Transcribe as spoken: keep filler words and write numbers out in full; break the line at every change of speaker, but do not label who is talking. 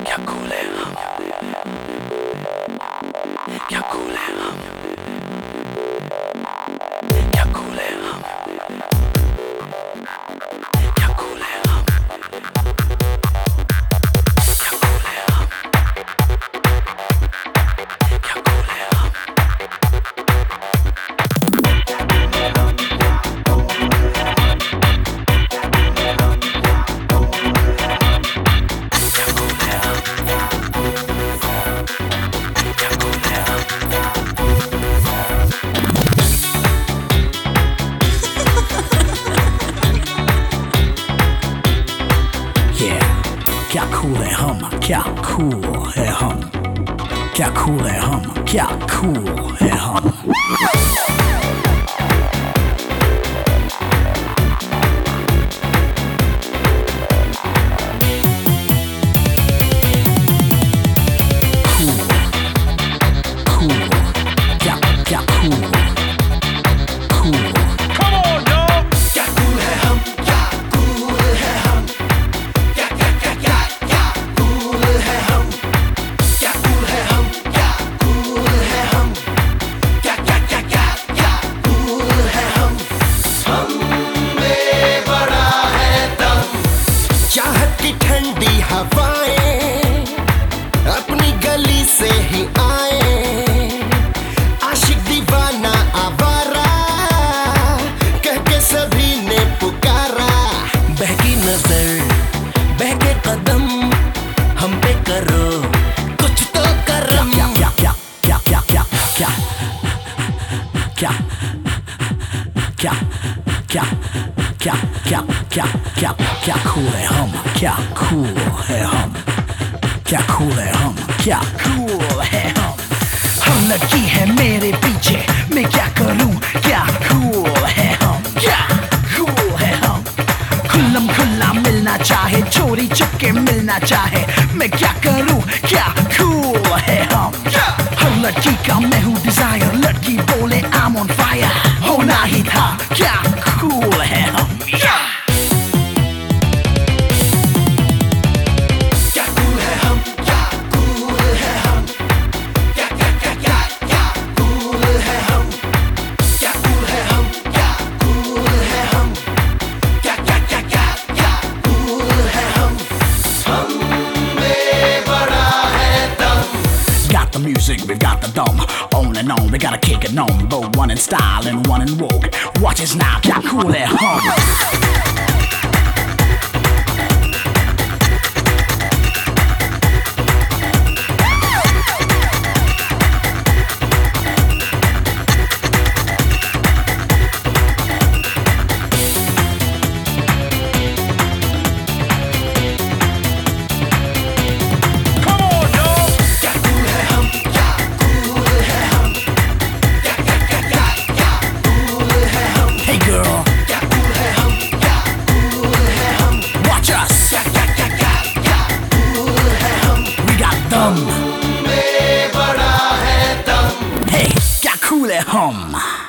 क्या कूल है हम, क्या कूल है हम, क्या कूल है हम, क्या कूल है हम, क्या कूल है हम, क्या कूल है हम। क्या कूल है हम, क्या कूल है हम, क्या कूल है हम, क्या कूल है हम।
ठंडी हवाएं अपनी गली से ही आए, आशिक दीवाना आवारा कह के सभी ने पुकारा।
बहकी नजर बहके कदम हम पे करो कुछ तो करम। क्या क्या क्या क्या क्या क्या क्या क्या क्या क्या क्या क्या क्या क्या कूल है हम, क्या कूल है हम, क्या कूल है हम, क्या कूल है हम। हम लड़की है मेरे पीछे मैं क्या करूं, क्या कूल है हम, क्या कूल है हम। खुल्लम खुल्ला मिलना चाहे चोरी चुपके मिलना चाहे मैं क्या करूं, क्या कूल है हम। हर लड़की का मैं हूँ डिजायर, लड़की बोले I'm on fire होना ही था, क्या कूल है हम। The music, we've got the dome. On and on, we gotta kick it on. Both one in style and one in vogue. Watch us now, क्या cool है हम। Hey, क्या cool है हम।